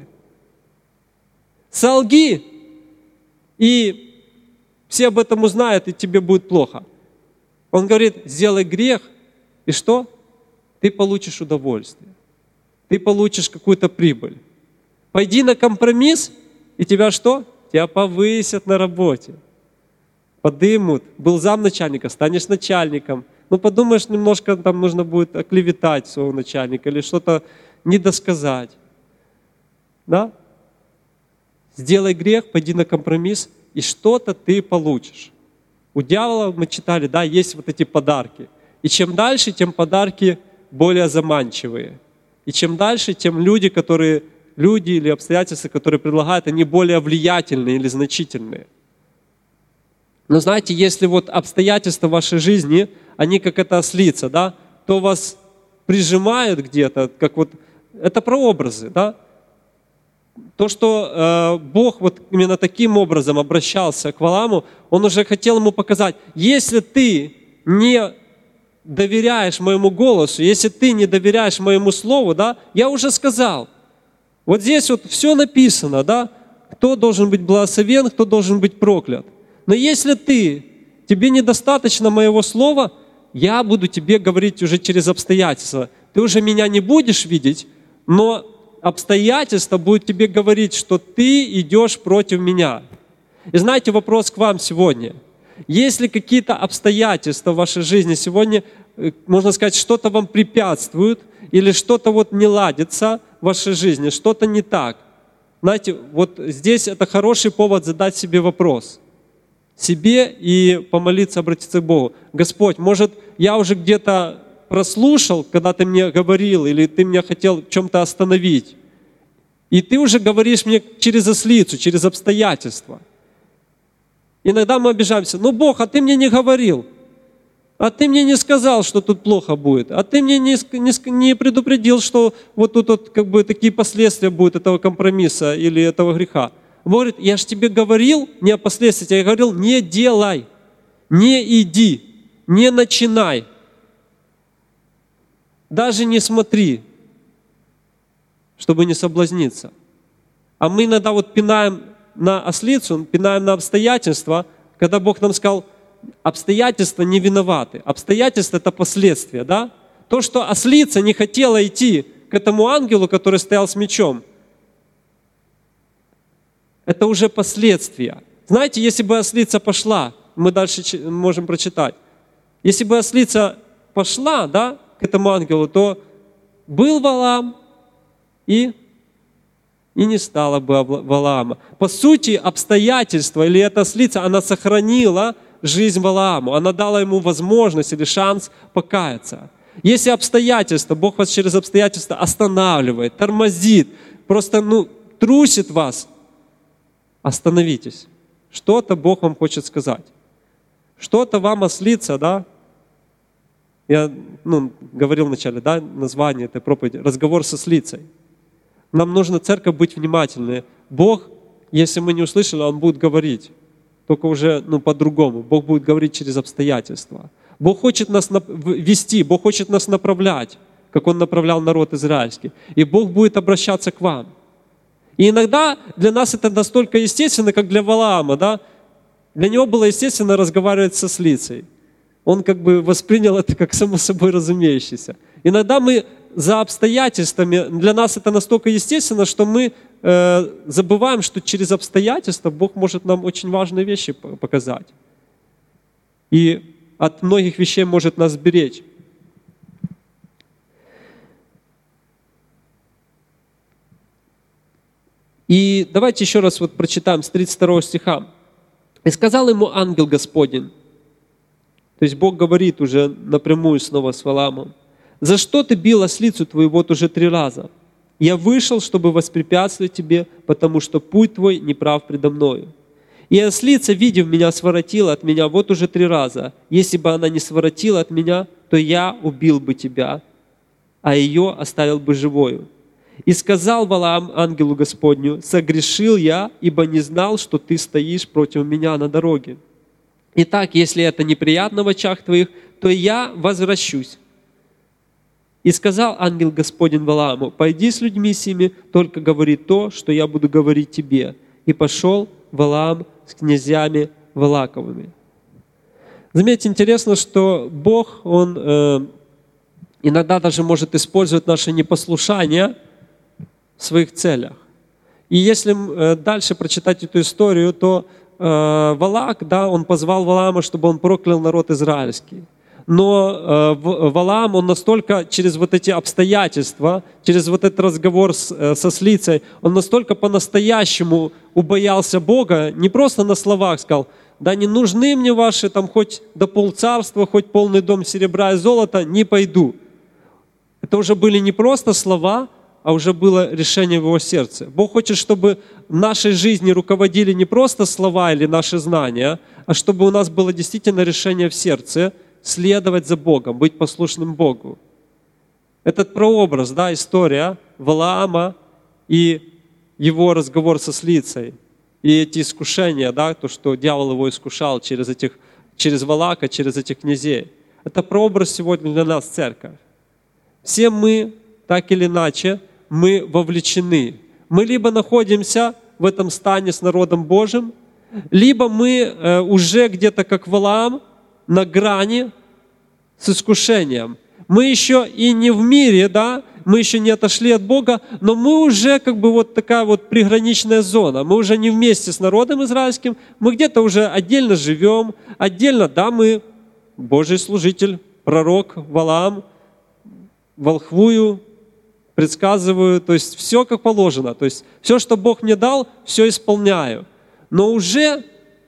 Speaker 1: Солги, и все об этом узнают, и тебе будет плохо. Он говорит: сделай грех, и что? Ты получишь удовольствие. Ты получишь какую-то прибыль. Пойди на компромисс, и тебя что? Тебя повысят на работе. Подымут. Был замначальника, станешь начальником. Подумаешь, немножко там нужно будет оклеветать своего начальника или что-то недосказать. Да? Сделай грех, пойди на компромисс, и что-то ты получишь. У дьявола, мы читали, да, есть вот эти подарки. И чем дальше, тем подарки более заманчивые. И чем дальше, тем люди или обстоятельства, которые предлагают, они более влиятельные или значительные. Но знаете, если обстоятельства вашей жизни, они как эта ослица, да, то вас прижимают где-то, это прообразы, да. То, что Бог именно таким образом обращался к Валааму, Он уже хотел ему показать: если ты не доверяешь моему голосу, если ты не доверяешь моему слову, да, я уже сказал. Вот здесь все написано, да, кто должен быть благословен, кто должен быть проклят. Но если тебе недостаточно моего слова, я буду тебе говорить уже через обстоятельства. Ты уже меня не будешь видеть, но обстоятельства будут тебе говорить, что ты идешь против меня. И знаете, вопрос к вам сегодня. Есть ли какие-то обстоятельства в вашей жизни сегодня, можно сказать, что-то вам препятствует, или что-то не ладится в вашей жизни, что-то не так? Знаете, здесь это хороший повод задать себе вопрос. Себе и помолиться, обратиться к Богу. Господь, может, я уже где-то прослушал, когда Ты мне говорил, или Ты меня хотел в чем-то остановить. И ты уже говоришь мне через ослицу, через обстоятельства. Иногда мы обижаемся. Ну, Бог, а ты мне не говорил. А ты мне не сказал, что тут плохо будет. А ты мне не предупредил, что вот тут вот как бы такие последствия будут этого компромисса или этого греха. Бог говорит, я же тебе говорил не о последствиях, я говорил, не делай, не иди, не начинай. Даже не смотри, чтобы не соблазниться. А мы иногда вот пинаем на ослицу, пинаем на обстоятельства, когда Бог нам сказал, обстоятельства не виноваты. Обстоятельства — это последствия, да? То, что ослица не хотела идти к этому ангелу, который стоял с мечом, это уже последствия. Знаете, если бы ослица пошла, мы дальше можем прочитать, если бы ослица пошла, да, к этому ангелу, то был Валаам и не стало бы Валаама. По сути, обстоятельства или эта ослица, она сохранила жизнь Валааму. Она дала ему возможность или шанс покаяться. Если обстоятельства, Бог вас через обстоятельства останавливает, тормозит, просто трусит вас, остановитесь. Что-то Бог вам хочет сказать. Что-то вам ослица, да? Я говорил вначале, да, название этой проповеди «Разговор со ослицей». Нам нужно, церковь, быть внимательной. Бог, если мы не услышали, Он будет говорить. Только уже по-другому. Бог будет говорить через обстоятельства. Бог хочет нас вести, Бог хочет нас направлять, как Он направлял народ израильский. И Бог будет обращаться к вам. И иногда для нас это настолько естественно, как для Валаама, да? Для него было естественно разговаривать со ослицей. Он как бы воспринял это как само собой разумеющееся. Иногда мы за обстоятельствами, для нас это настолько естественно, что мы забываем, что через обстоятельства Бог может нам очень важные вещи показать. И от многих вещей может нас беречь. И давайте еще раз вот прочитаем с 32 стиха. «И сказал ему ангел Господень», то есть Бог говорит уже напрямую снова с Валаамом, «За что ты бил ослицу твою вот уже 3 раза? Я вышел, чтобы воспрепятствовать тебе, потому что путь твой неправ предо мною. И ослица, видев меня, своротила от меня вот уже 3 раза. Если бы она не своротила от меня, то я убил бы тебя, а ее оставил бы живою. И сказал Валаам ангелу Господню, согрешил я, ибо не знал, что ты стоишь против меня на дороге. Итак, если это неприятно в очах твоих, то я возвращусь. И сказал ангел Господень Валааму, пойди с людьми сими, только говори то, что я буду говорить тебе. И пошел Валаам с князьями Валаковыми». Заметьте, интересно, что Бог, Он иногда даже может использовать наше непослушание в своих целях. И если дальше прочитать эту историю, то Валак, да, он позвал Валаама, чтобы он проклял народ израильский. Но Валаам, он настолько через вот эти обстоятельства, через вот этот разговор со ослицей, он настолько по-настоящему убоялся Бога, не просто на словах сказал, да не нужны мне ваши там хоть до полцарства, хоть полный дом серебра и золота, не пойду. Это уже были не просто слова, а уже было решение в его сердце. Бог хочет, чтобы в нашей жизни руководили не просто слова или наши знания, а чтобы у нас было действительно решение в сердце следовать за Богом, быть послушным Богу. Этот прообраз, да, история Валаама и его разговор со ослицей, и эти искушения, да, то, что дьявол его искушал через Валака, через этих князей. Это прообраз сегодня для нас, церковь. Все мы, так или иначе, мы вовлечены. Мы либо находимся в этом стане с народом Божьим, либо мы уже где-то как Валаам на грани с искушением. Мы еще и не в мире, да, мы еще не отошли от Бога, но мы уже как бы вот такая вот приграничная зона. Мы уже не вместе с народом израильским, мы где-то уже отдельно живем, отдельно, да, мы Божий служитель, пророк Валаам, волхвую, предсказываю, то есть все как положено. То есть все, что Бог мне дал, все исполняю. Но уже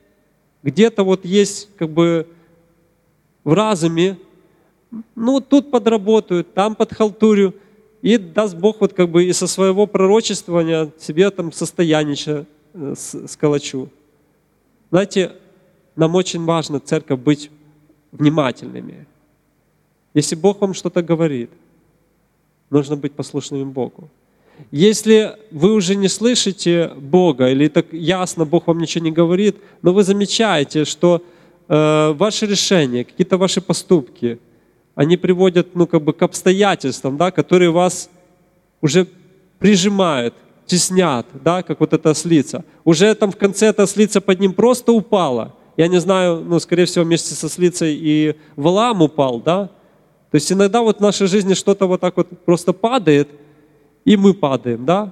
Speaker 1: где-то вот есть как бы в разуме, тут подработаю, там подхалтурю. и даст Бог вот как бы и со своего пророчествования себе там состояние сколочу. Знаете, нам очень важно, церковь, быть внимательными. Если Бог вам что-то говорит, нужно быть послушными Богу. Если вы уже не слышите Бога, или так ясно Бог вам ничего не говорит, но вы замечаете, что ваши решения, какие-то ваши поступки, они приводят к обстоятельствам, да, которые вас уже прижимают, теснят, да, как вот эта ослица. Уже там в конце эта ослица под ним просто упала. Я не знаю, скорее всего, вместе со ослицей и Валаам упал, да. То есть иногда вот в нашей жизни что-то вот так вот просто падает, и мы падаем, да.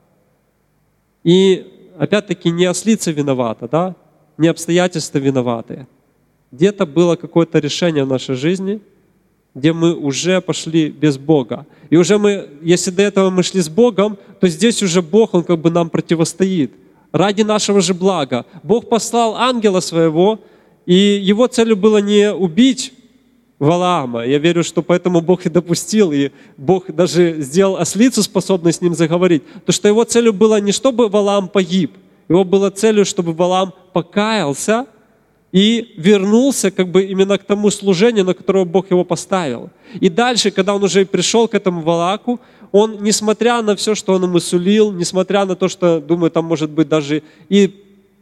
Speaker 1: И опять-таки не ослица виновата, да, не обстоятельства виноваты. Где-то было какое-то решение в нашей жизни, где мы уже пошли без Бога. И уже мы, если до этого мы шли с Богом, то здесь уже Бог, Он как бы нам противостоит. Ради нашего же блага. Бог послал ангела своего, и его целью было не убить Валаама. Я верю, что поэтому Бог и допустил, и Бог даже сделал ослицу, способной с ним заговорить. То, что его целью было не чтобы Валаам погиб, его было целью, чтобы Валаам покаялся и вернулся как бы именно к тому служению, на которое Бог его поставил. И дальше, когда он уже пришел к этому Валааку, он, несмотря на все, что он ему сулил, несмотря на то, что, думаю, там, может быть, даже и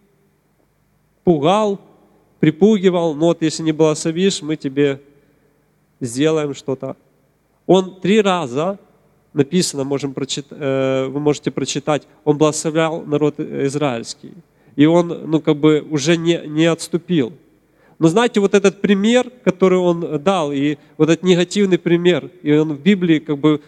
Speaker 1: пугал, припугивал, но вот если не благословишь, мы тебе сделаем что-то. Он 3 раза, написано, вы можете прочитать, он благословлял народ израильский. И он, уже не отступил. Но знаете, вот этот пример, который он дал, и вот этот негативный пример, и он в Библии,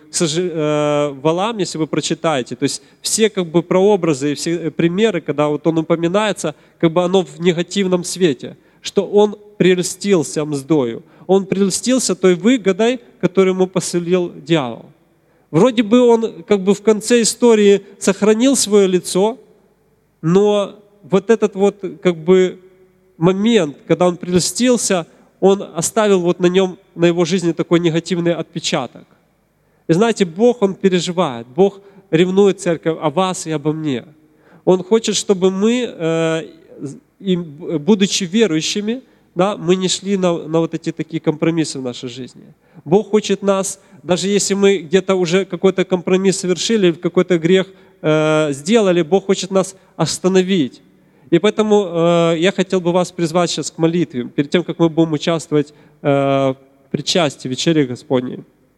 Speaker 1: Валаам, если вы прочитаете, то есть все прообразы и все примеры, когда вот он упоминается, оно в негативном свете, что он прельстился мздою. Он прельстился той выгодой, которую ему посулил дьявол. Вроде бы он в конце истории сохранил свое лицо, но вот этот момент, когда он прельстился, он оставил на его жизни такой негативный отпечаток. И знаете, Бог, Он переживает, Бог ревнует церковь о вас и обо мне. Он хочет, чтобы мы, будучи верующими, да, мы не шли на вот эти такие компромиссы в нашей жизни. Бог хочет нас, даже если мы где-то уже какой-то компромисс совершили, какой-то грех сделали, Бог хочет нас остановить. И поэтому я хотел бы вас призвать сейчас к молитве, перед тем, как мы будем участвовать в причастии, вечере Господней.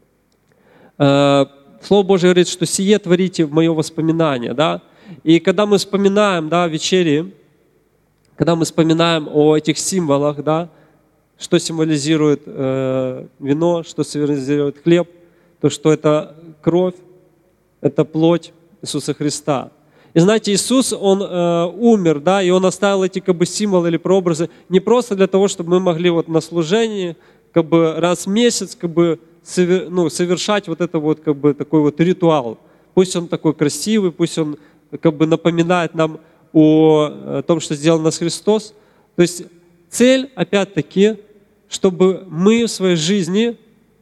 Speaker 1: Слово Божие говорит, что «сие творите в мое воспоминание». Да? И когда мы вспоминаем, да, вечери, когда мы вспоминаем о этих символах, да, что символизирует вино, что символизирует хлеб, то что это кровь, это плоть Иисуса Христа. И знаете, Иисус, Он умер, да, и Он оставил эти символы или прообразы не просто для того, чтобы мы могли на служении раз в месяц совершать вот это такой ритуал. Пусть он такой красивый, пусть он напоминает нам о том, что сделал нас Христос. То есть цель, опять-таки, чтобы мы в своей жизни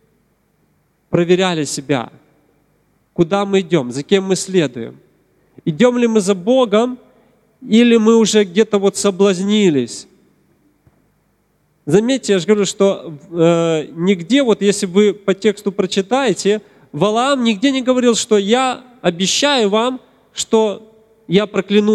Speaker 1: проверяли себя, куда мы идем, за кем мы следуем. Идем ли мы за Богом, или мы уже где-то соблазнились? Заметьте, я же говорю, что нигде, если вы по тексту прочитаете, Валаам нигде не говорил, что я обещаю вам, что я прокляну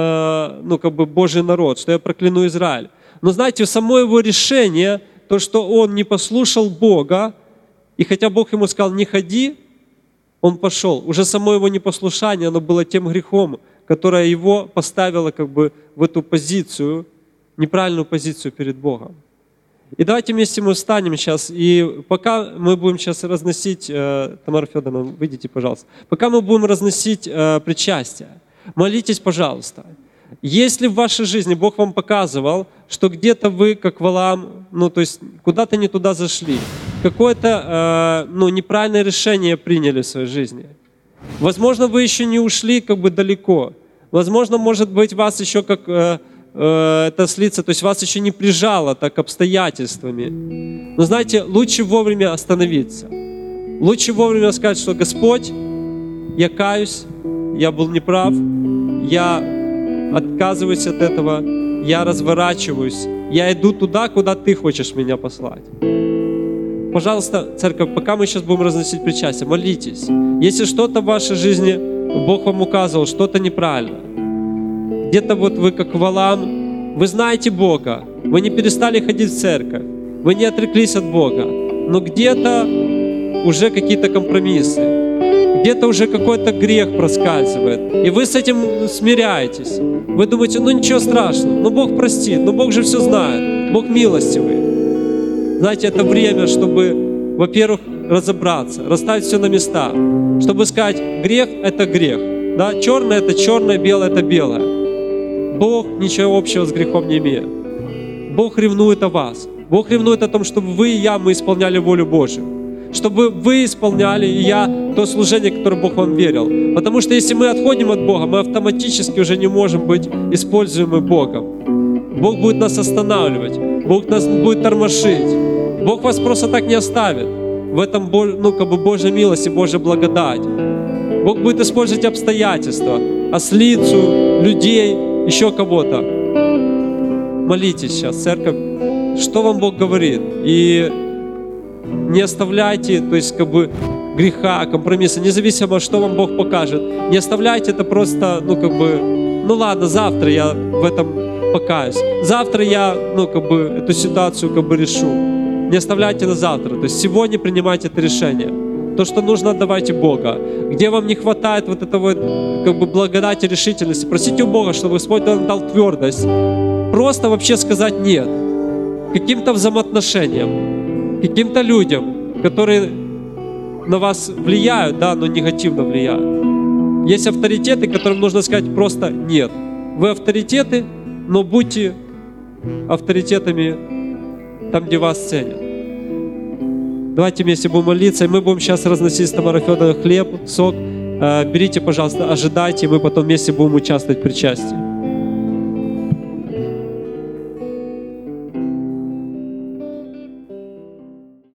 Speaker 1: Божий народ, что я прокляну Израиль. Но знаете, само его решение, то, что он не послушал Бога, и хотя Бог ему сказал, не ходи, он пошел. Уже само его непослушание, оно было тем грехом, которое его поставило в эту позицию, неправильную позицию перед Богом. И давайте вместе мы встанем сейчас, и пока мы будем сейчас разносить, Тамара Федоровна, выйдите, пожалуйста, пока мы будем разносить причастие, молитесь, пожалуйста. Если в вашей жизни Бог вам показывал, что где-то вы, как Валаам, то есть куда-то не туда зашли, какое-то неправильное решение приняли в своей жизни. Возможно, вы еще не ушли далеко. Возможно, может быть, вас еще эта ослица, то есть вас еще не прижало так обстоятельствами. Но знаете, лучше вовремя остановиться. Лучше вовремя сказать, что Господь, я каюсь, я был неправ, я отказываюсь от этого, я разворачиваюсь, я иду туда, куда Ты хочешь меня послать. Пожалуйста, церковь, пока мы сейчас будем разносить причастие, молитесь. Если что-то в вашей жизни Бог вам указывал, что-то неправильно, где-то вот вы как Валаам, вы знаете Бога, вы не перестали ходить в церковь, вы не отреклись от Бога, но где-то уже какие-то компромиссы, где-то уже какой-то грех проскальзывает, и вы с этим смиряетесь. Вы думаете, ну ничего страшного, ну Бог простит, ну Бог же все знает, Бог милостивый. Знаете, это время, чтобы, во-первых, разобраться, расставить все на места, чтобы сказать, грех – это грех, да? Черное – это черное, белое – это белое. Бог ничего общего с грехом не имеет. Бог ревнует о вас. Бог ревнует о том, чтобы вы и я, мы исполняли волю Божию. Чтобы вы исполняли, и я, то служение, которое Бог вам верил. Потому что если мы отходим от Бога, мы автоматически уже не можем быть используемы Богом. Бог будет нас останавливать, Бог нас будет тормошить. Бог вас просто так не оставит. В этом Божья милость и Божья благодать. Бог будет использовать обстоятельства, ослицу, людей, еще кого-то. Молитесь сейчас, церковь, что вам Бог говорит. И не оставляйте, то есть греха, компромисса, независимо, что вам Бог покажет. Не оставляйте это просто, ну ладно, завтра я в этом покаюсь. Завтра я, эту ситуацию решу. Не оставляйте на завтра. То есть сегодня принимайте это решение. То, что нужно, отдавайте Бога. Где вам не хватает вот этого благодати, решительности, просите у Бога, чтобы Господь вам дал твердость. Просто вообще сказать «нет» каким-то взаимоотношениям, каким-то людям, которые на вас влияют, да, но негативно влияют. Есть авторитеты, которым нужно сказать просто «нет». Вы авторитеты, но будьте авторитетами там, где вас ценят. Давайте вместе будем молиться, и мы будем сейчас разносить с Тамарой Федоровной хлеб, сок. Берите, пожалуйста, ожидайте, и мы потом вместе будем участвовать в причастии.